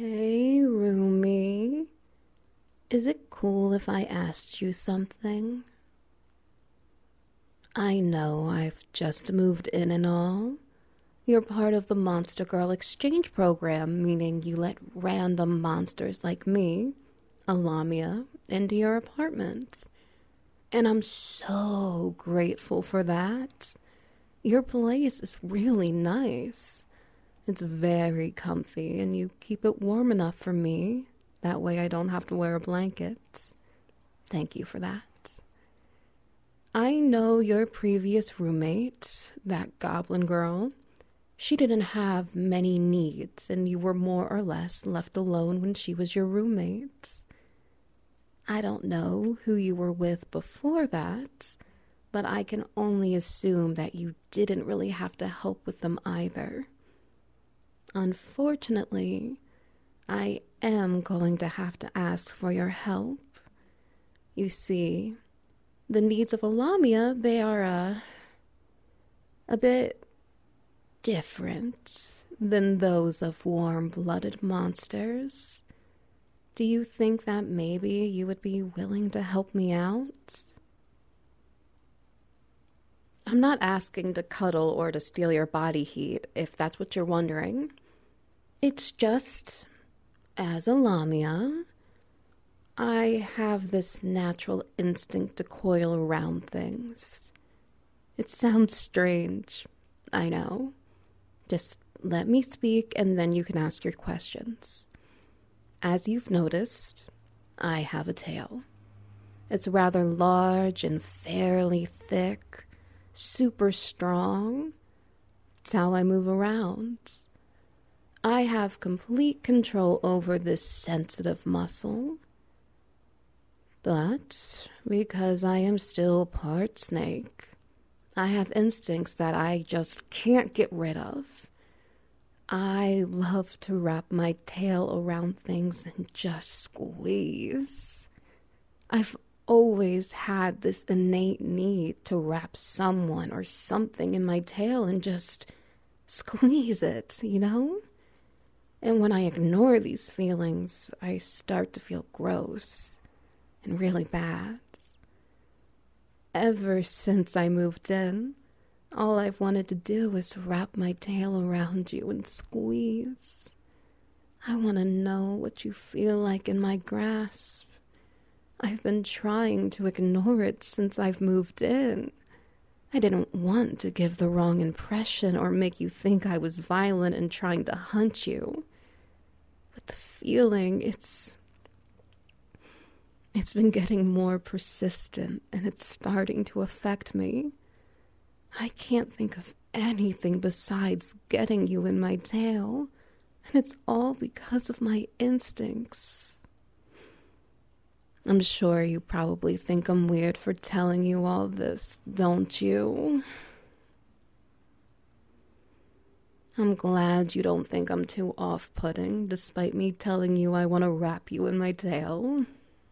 Hey, Rumi. Is it cool if I asked you something? I know I've just moved in and all. You're part of the Monster Girl exchange program, meaning you let random monsters like me, Alamia, into your apartments. And I'm so grateful for that. Your place is really nice. It's very comfy, and you keep it warm enough for me. That way I don't have to wear a blanket. Thank you for that. I know your previous roommate, that goblin girl. She didn't have many needs, and you were more or less left alone when she was your roommate. I don't know who you were with before that, but I can only assume that you didn't really have to help with them either. Unfortunately, I am going to have to ask for your help. You see, the needs of Alamia, they are a bit different than those of warm-blooded monsters. Do you think that maybe you would be willing to help me out? I'm not asking to cuddle or to steal your body heat, if that's what you're wondering. It's just, as a Lamia, I have this natural instinct to coil around things. It sounds strange, I know. Just let me speak and then you can ask your questions. As you've noticed, I have a tail. It's rather large and fairly thick, super strong. It's how I move around. I have complete control over this sensitive muscle. But because I am still part snake, I have instincts that I just can't get rid of. I love to wrap my tail around things and just squeeze. I've always had this innate need to wrap someone or something in my tail and just squeeze it, you know? And when I ignore these feelings, I start to feel gross and really bad. Ever since I moved in, all I've wanted to do is wrap my tail around you and squeeze. I want to know what you feel like in my grasp. I've been trying to ignore it since I've moved in. I didn't want to give the wrong impression or make you think I was violent and trying to hunt you. But the feeling, it's been getting more persistent and it's starting to affect me. I can't think of anything besides getting you in my tail, and it's all because of my instincts. I'm sure you probably think I'm weird for telling you all this, don't you? I'm glad you don't think I'm too off-putting, despite me telling you I want to wrap you in my tail.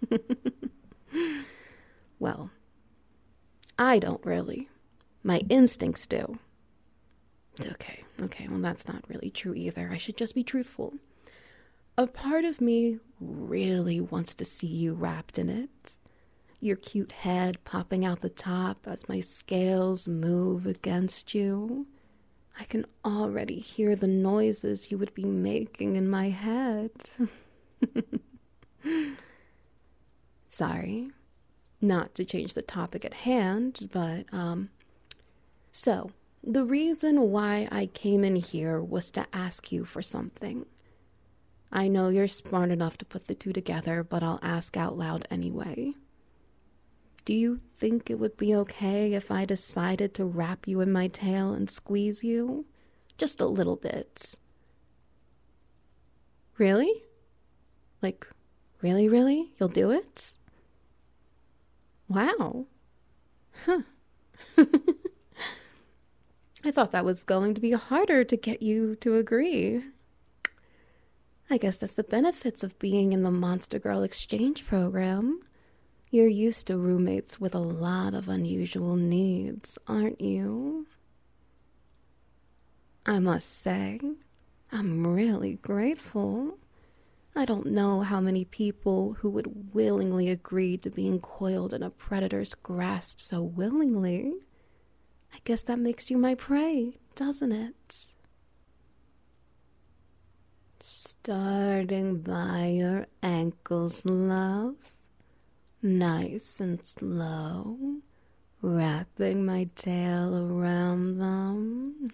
Well, I don't really. My instincts do. Okay, well that's not really true either. I should just be truthful. A part of me really wants to see you wrapped in it. Your cute head popping out the top as my scales move against you. I can already hear the noises you would be making in my head. Sorry, not to change the topic at hand, but, So, the reason why I came in here was to ask you for something. I know you're smart enough to put the two together, but I'll ask out loud anyway. Do you think it would be okay if I decided to wrap you in my tail and squeeze you? Just a little bit. Really? Like, really? You'll do it? Wow. Huh. I thought that was going to be harder to get you to agree. I guess that's the benefits of being in the Monster Girl exchange program. You're used to roommates with a lot of unusual needs, aren't you? I must say, I'm really grateful. I don't know how many people who would willingly agree to being coiled in a predator's grasp so willingly. I guess that makes you my prey, doesn't it? Starting by your ankles, love. Nice and slow. Wrapping my tail around them.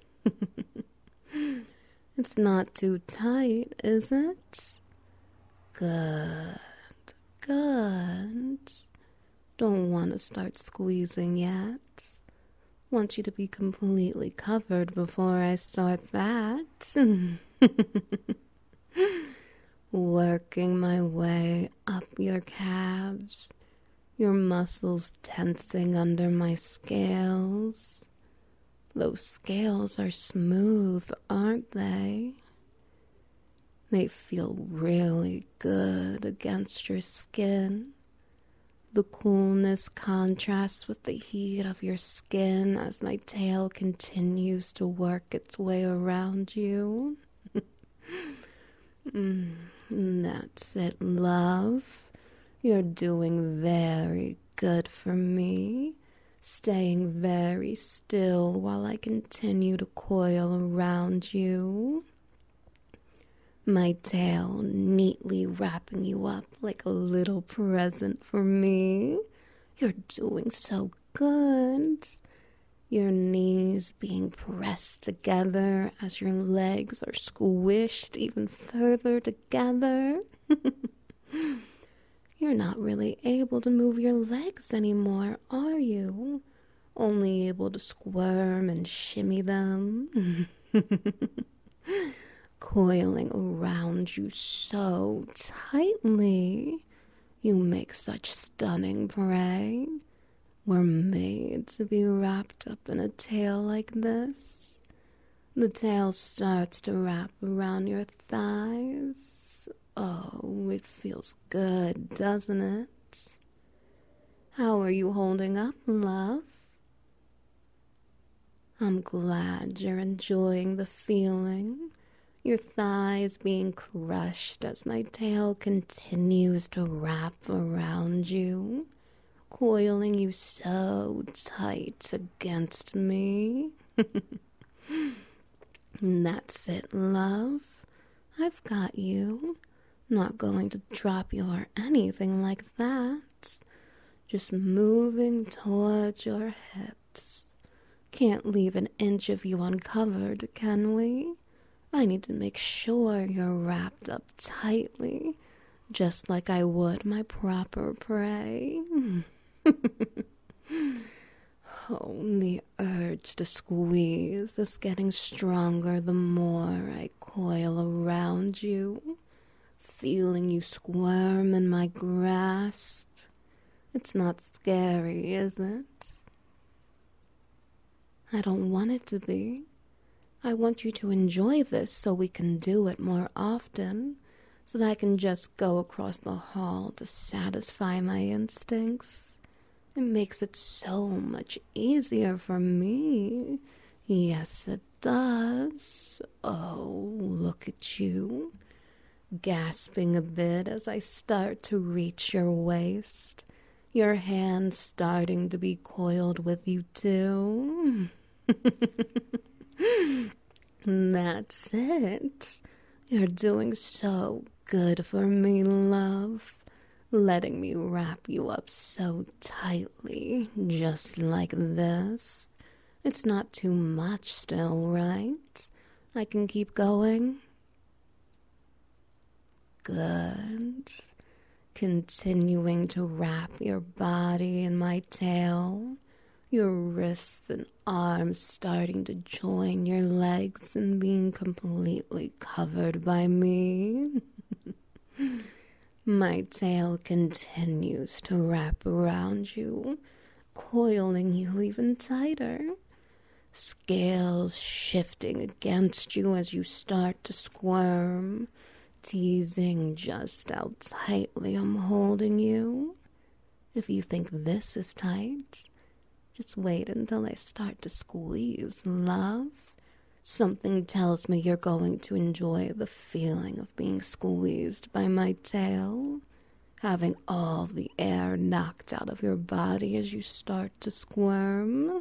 It's not too tight, is it? Good, good. Don't want to start squeezing yet. Want you to be completely covered before I start that. Working my way up your calves, your muscles tensing under my scales. Those scales are smooth, aren't they? They feel really good against your skin. The coolness contrasts with the heat of your skin as my tail continues to work its way around you. That's it, love. You're doing very good for me. Staying very still while I continue to coil around you. My tail neatly wrapping you up like a little present for me. You're doing so good. Your knees being pressed together as your legs are squished even further together. You're not really able to move your legs anymore, are you? Only able to squirm and shimmy them. Coiling around you so tightly. You make such stunning prey. We're made to be wrapped up in a tail like this. The tail starts to wrap around your thighs. Oh, it feels good, doesn't it? How are you holding up, love? I'm glad you're enjoying the feeling. Your thighs being crushed as my tail continues to wrap around you, coiling you so tight against me. That's it, love. I've got you. Not going to drop you or anything like that. Just moving towards your hips. Can't leave an inch of you uncovered, can we? I need to make sure you're wrapped up tightly, just like I would my proper prey. Oh, the urge to squeeze is getting stronger the more I coil around you, feeling you squirm in my grasp. It's not scary, is it? I don't want it to be. I want you to enjoy this so we can do it more often, so that I can just go across the hall to satisfy my instincts. It makes it so much easier for me. Yes, it does. Oh, look at you. Gasping a bit as I start to reach your waist. Your hands starting to be coiled with you too. That's it. You're doing so good for me, love. Letting me wrap you up so tightly, just like this. It's not too much still, right? I can keep going. Good. Continuing to wrap your body in my tail. Your wrists and arms starting to join your legs and being completely covered by me. My tail continues to wrap around you, coiling you even tighter. Scales shifting against you as you start to squirm, teasing just how tightly I'm holding you. If you think this is tight, just wait until I start to squeeze, love. Something tells me you're going to enjoy the feeling of being squeezed by my tail, having all the air knocked out of your body as you start to squirm.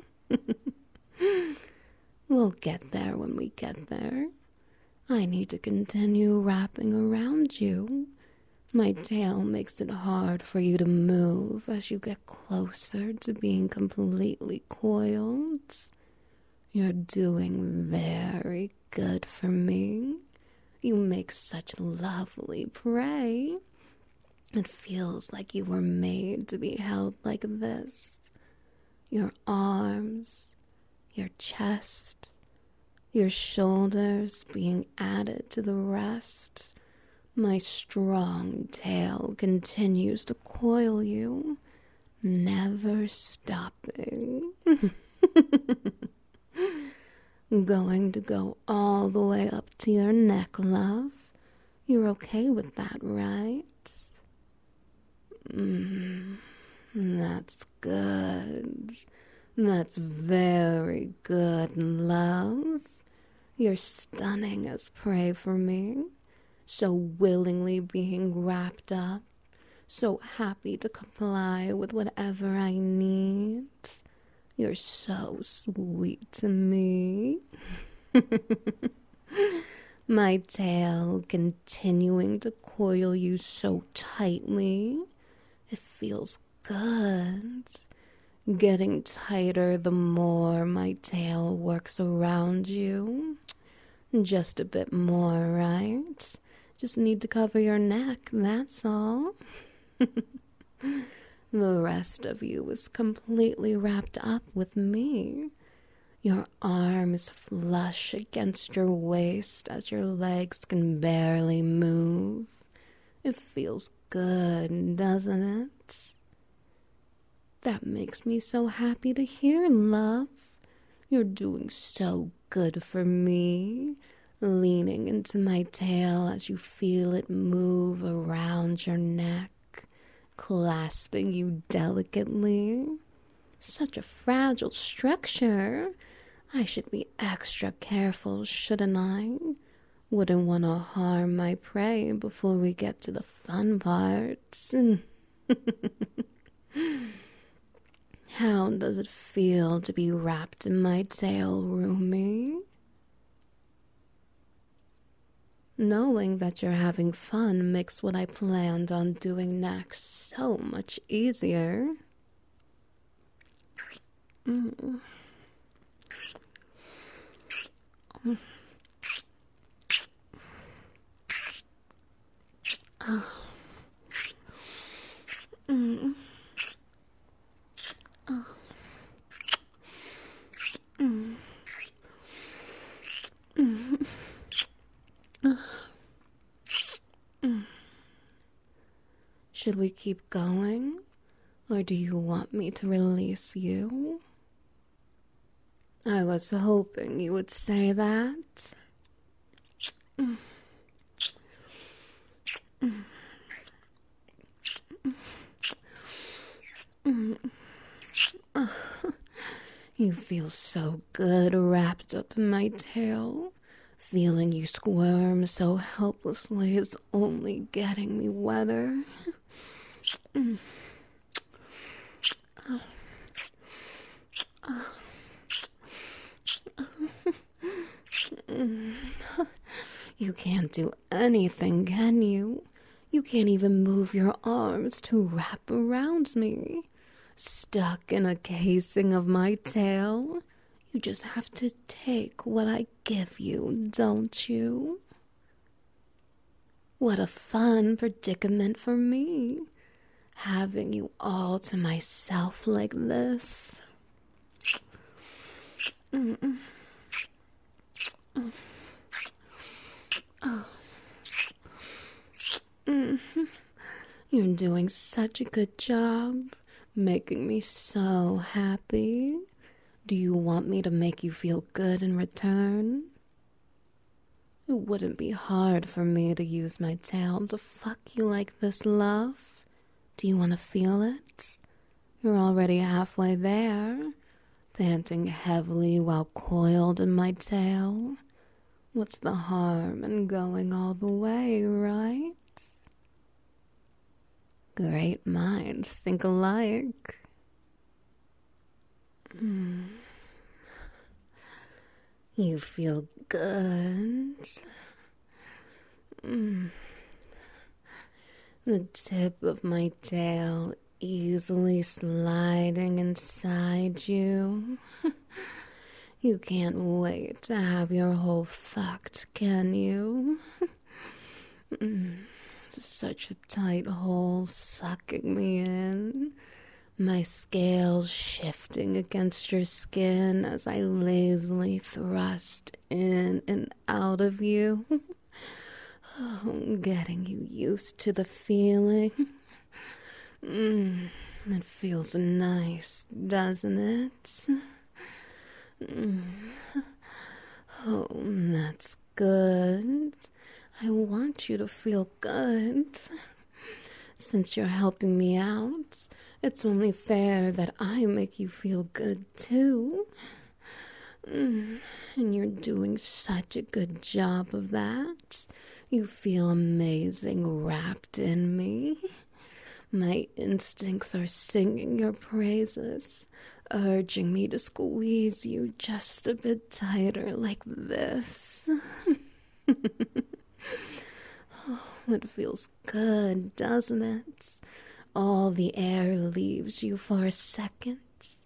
We'll get there when we get there. I need to continue wrapping around you. My tail makes it hard for you to move as you get closer to being completely coiled. You're doing very good for me. You make such lovely prey. It feels like you were made to be held like this. Your arms, your chest, your shoulders being added to the rest. My strong tail continues to coil you, never stopping. Going to go all the way up to your neck, love. You're okay with that, right? That's good. That's very good, love. You're stunning as prey for me. So willingly being wrapped up. So happy to comply with whatever I need. You're so sweet to me. My tail continuing to coil you so tightly. It feels good. Getting tighter the more my tail works around you. Just a bit more, right? Just need to cover your neck, that's all. The rest of you is completely wrapped up with me. Your arms flush against your waist as your legs can barely move. It feels good, doesn't it? That makes me so happy to hear, love. You're doing so good for me. Leaning into my tail as you feel it move around your neck, clasping you delicately. Such a fragile structure. I should be extra careful, shouldn't I? Wouldn't want to harm my prey before we get to the fun parts. How does it feel to be wrapped in my tail, Rumi? Knowing that you're having fun makes what I planned on doing next so much easier. Mm. Oh. Mm. Oh. Mm. Mm. Should we keep going, or do you want me to release you? I was hoping you would say that. You feel so good wrapped up in my tail. Feeling you squirm so helplessly is only getting me wetter. You can't do anything, can you? You can't even move your arms to wrap around me. Stuck in a casing of my tail. You just have to take what I give you, don't you? What a fun predicament for me, having you all to myself like this. You're doing such a good job, making me so happy. Do you want me to make you feel good in return? It wouldn't be hard for me to use my tail to fuck you like this, love. Do you want to feel it? You're already halfway there. panting heavily while coiled in my tail. What's the harm in going all the way, right? Great minds think alike. You feel good. The tip of my tail easily sliding inside you. You can't wait to have your hole fucked, can you? Such a tight hole sucking me in. My scales shifting against your skin as I lazily thrust in and out of you. Getting you used to the feeling. It feels nice, doesn't it? Oh, that's good. I want you to feel good. Since you're helping me out, it's only fair that I make you feel good too. And you're doing such a good job of that. You feel amazing wrapped in me. My instincts are singing your praises, urging me to squeeze you just a bit tighter like this. Oh, it feels good, doesn't it? All the air leaves you for a second,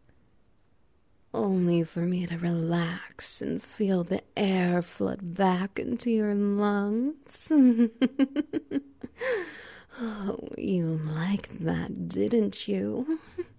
only for me to relax and feel the air flood back into your lungs. Oh, you liked that, didn't you?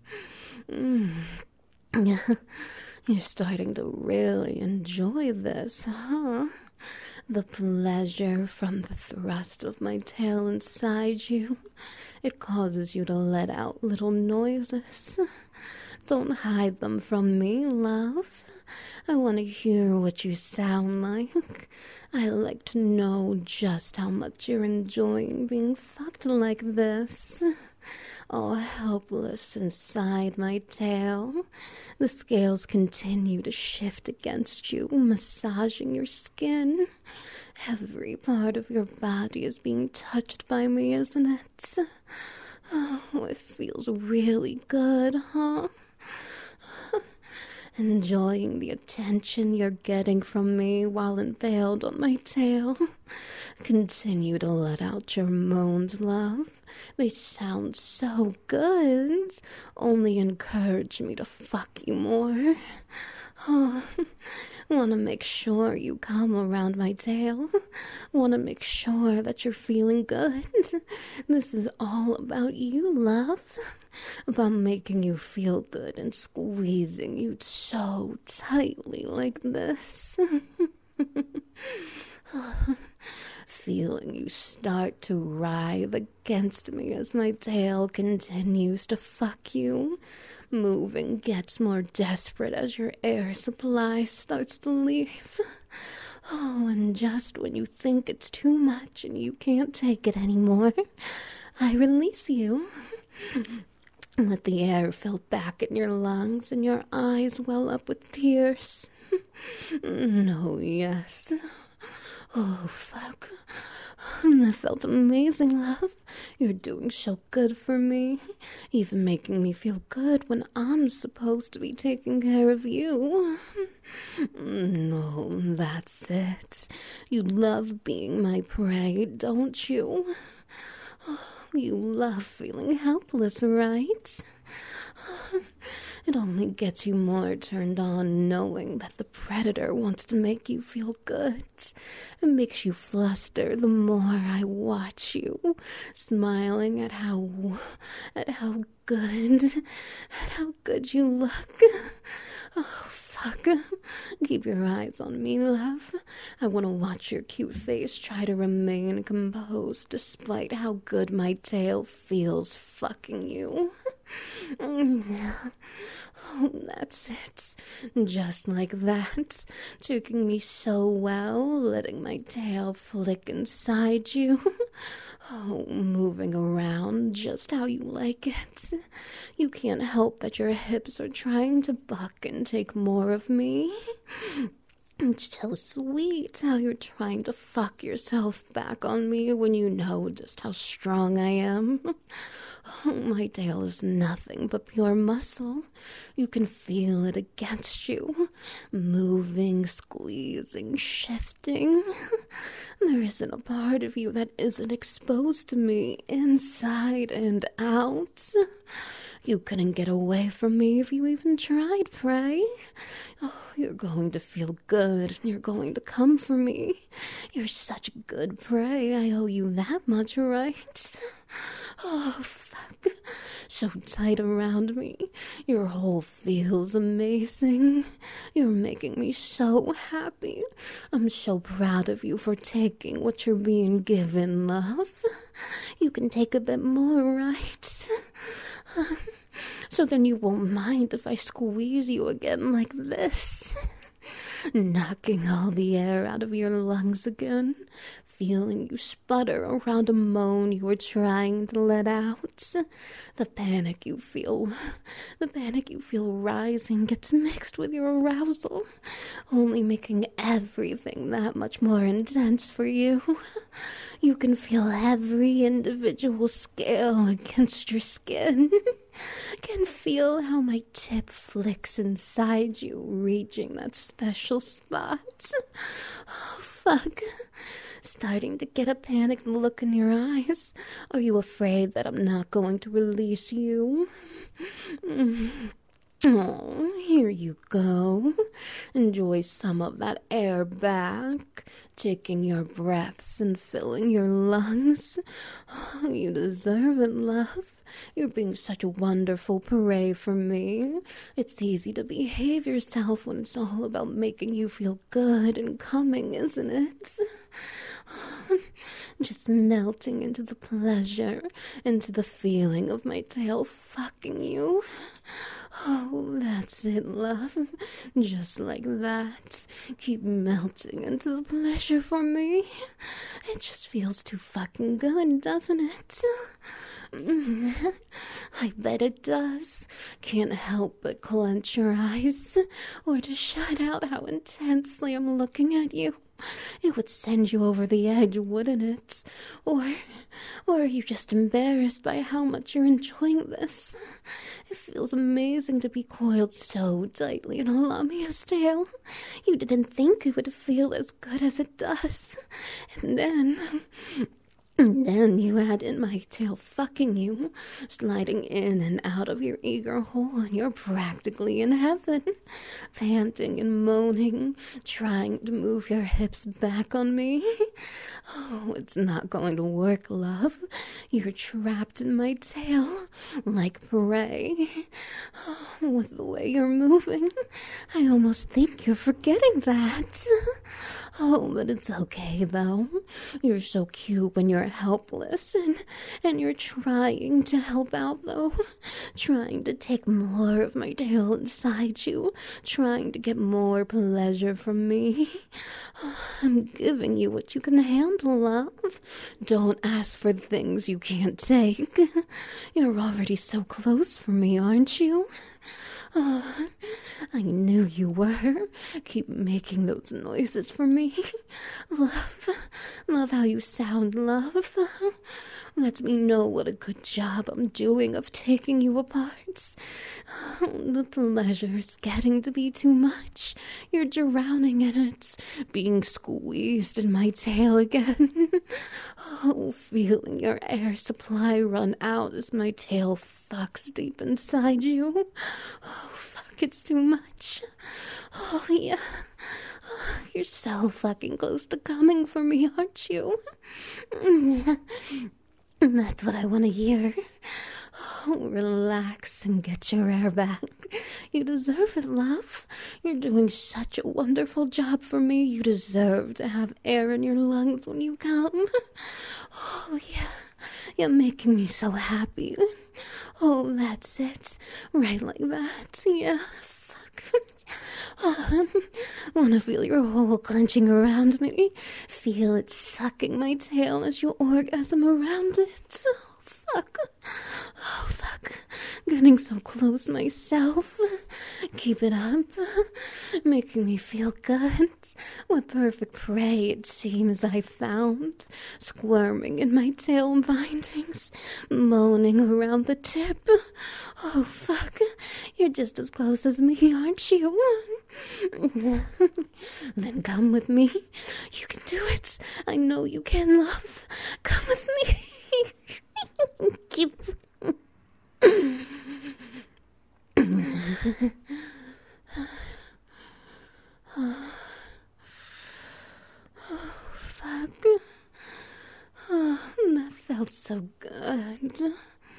You're starting to really enjoy this, huh? The pleasure from the thrust of my tail inside you. It causes you to let out little noises. Don't hide them from me, love. I want to hear what you sound like. I like to know just how much you're enjoying being fucked like this. All helpless inside my tail. The scales continue to shift against you, massaging your skin. Every part of your body is being touched by me, isn't it? Oh, it feels really good, huh? Enjoying the attention you're getting from me while impaled on my tail. Continue to let out your moans, love. They sound so good. Only encourage me to fuck you more. Oh, want to make sure you come around my tail. Want to make sure that you're feeling good. This is all about you, love. About making you feel good and squeezing you so tightly like this. Feeling you start to writhe against me as my tail continues to fuck you. Moving gets more desperate as your air supply starts to leave. Oh, and just when you think it's too much and you can't take it anymore, I release you. Let the air fill back in your lungs and your eyes well up with tears. No, yes. Oh, fuck. That felt amazing, love. You're doing so good for me. Even making me feel good when I'm supposed to be taking care of you. No, that's it. You love being my prey, don't you? You love feeling helpless, right? It only gets you more turned on knowing that the predator wants to make you feel good. It makes you fluster the more I watch you, smiling at how good you look. Oh, fuck. Keep your eyes on me, love. I want to watch your cute face try to remain composed despite how good my tail feels fucking you. Oh, that's it. Just like that. Taking me so well, letting my tail flick inside you. Oh, moving around just how you like it. You can't help that your hips are trying to buck and take more of me. It's so sweet how you're trying to fuck yourself back on me when you know just how strong I am. Oh, my tail is nothing but pure muscle. You can feel it against you, moving, squeezing, shifting. There isn't a part of you that isn't exposed to me, inside and out. You couldn't get away from me if you even tried, Prey. Oh, you're going to feel good, and you're going to come for me. You're such good prey, I owe you that much, right? Oh, fuck. So tight around me. Your hole feels amazing. You're making me so happy. I'm so proud of you for taking what you're being given, love. You can take a bit more, right? So then you won't mind if I squeeze you again like this. Knocking all the air out of your lungs again. Feeling you sputter around a moan you were trying to let out. The panic you feel rising gets mixed with your arousal, only making everything that much more intense for you. You can feel every individual scale against your skin. Can feel how my tip flicks inside you, reaching that special spot. Oh, fuck. Starting to get a panicked look in your eyes. Are you afraid that I'm not going to release you? Oh, here you go. Enjoy some of that air back, taking your breaths and filling your lungs. Oh, you deserve it, love. You're being such a wonderful prey for me. It's easy to behave yourself when it's all about making you feel good and coming, isn't it? Just melting into the pleasure, into the feeling of my tail fucking you. Oh, that's it, love. Just like that. Keep melting into the pleasure for me. It just feels too fucking good, doesn't it? I bet it does. Can't help but clench your eyes, or to shut out how intensely I'm looking at you. It would send you over the edge, wouldn't it? Or are you just embarrassed by how much you're enjoying this? It feels amazing to be coiled so tightly in a Lamia's tail. You didn't think it would feel as good as it does. And then you add in my tail fucking you, sliding in and out of your eager hole, and you're practically in heaven, panting and moaning, trying to move your hips back on me. Oh, it's not going to work, love. You're trapped in my tail, like prey. Oh, with the way you're moving, I almost think you're forgetting that. Oh, but it's okay, though. You're so cute when you're helpless, and you're trying to help out, though. Trying to take more of my tail inside you. Trying to get more pleasure from me. I'm giving you what you can handle, love. Don't ask for things you can't take. You're already so close for me, aren't you? Oh, I knew you were. Keep making those noises for me. Love how you sound, love. Lets me know what a good job I'm doing of taking you apart. The pleasure is getting to be too much. You're drowning in it, being squeezed in my tail again. Oh, feeling your air supply run out as my tail fucks deep inside you. Oh, fuck, it's too much. Oh, yeah. You're so fucking close to coming for me, aren't you? That's what I want to hear. Oh, relax and get your air back. You deserve it, love. You're doing such a wonderful job for me. You deserve to have air in your lungs when you come. Oh, yeah. You're making me so happy. Oh, that's it. Right like that. Yeah, fuck. Wanna feel your hole clenching around me? Feel it sucking my tail as you orgasm around it. Oh, fuck. Oh, fuck. Getting so close myself. Keep it up. Making me feel good. What perfect prey it seems I found. Squirming in my tail bindings. Moaning around the tip. Oh, fuck. You're just as close as me, aren't you? Then come with me. You can do it. I know you can, love. Come with me. Keep. Oh, fuck. Oh, that felt so good.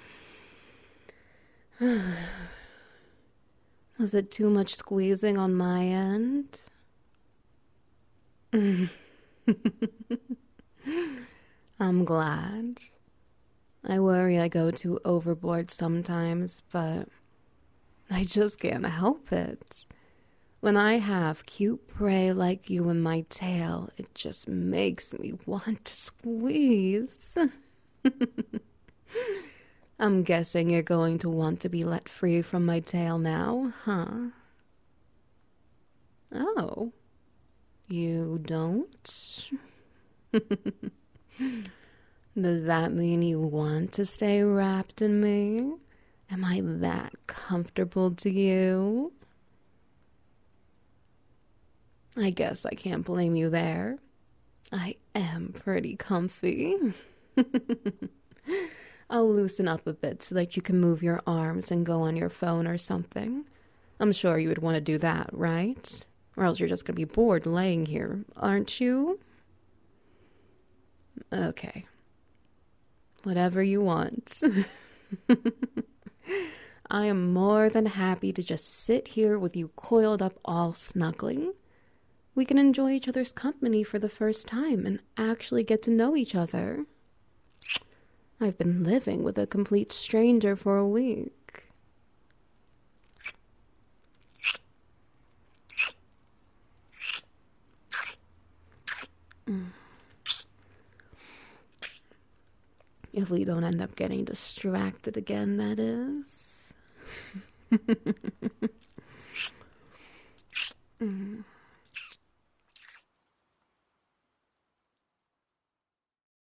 Was it too much squeezing on my end? I'm glad. I worry I go too overboard sometimes, but I just can't help it. When I have cute prey like you in my tail, it just makes me want to squeeze. I'm guessing you're going to want to be let free from my tail now, huh? Oh, you don't? Does that mean you want to stay wrapped in me? Am I that comfortable to you? I guess I can't blame you there. I am pretty comfy. I'll loosen up a bit so that you can move your arms and go on your phone or something. I'm sure you would want to do that, right? Or else you're just going to be bored laying here, aren't you? Okay. Whatever you want. I am more than happy to just sit here with you coiled up all snuggling. We can enjoy each other's company for the first time and actually get to know each other. I've been living with a complete stranger for a week. If we don't end up getting distracted again, that is.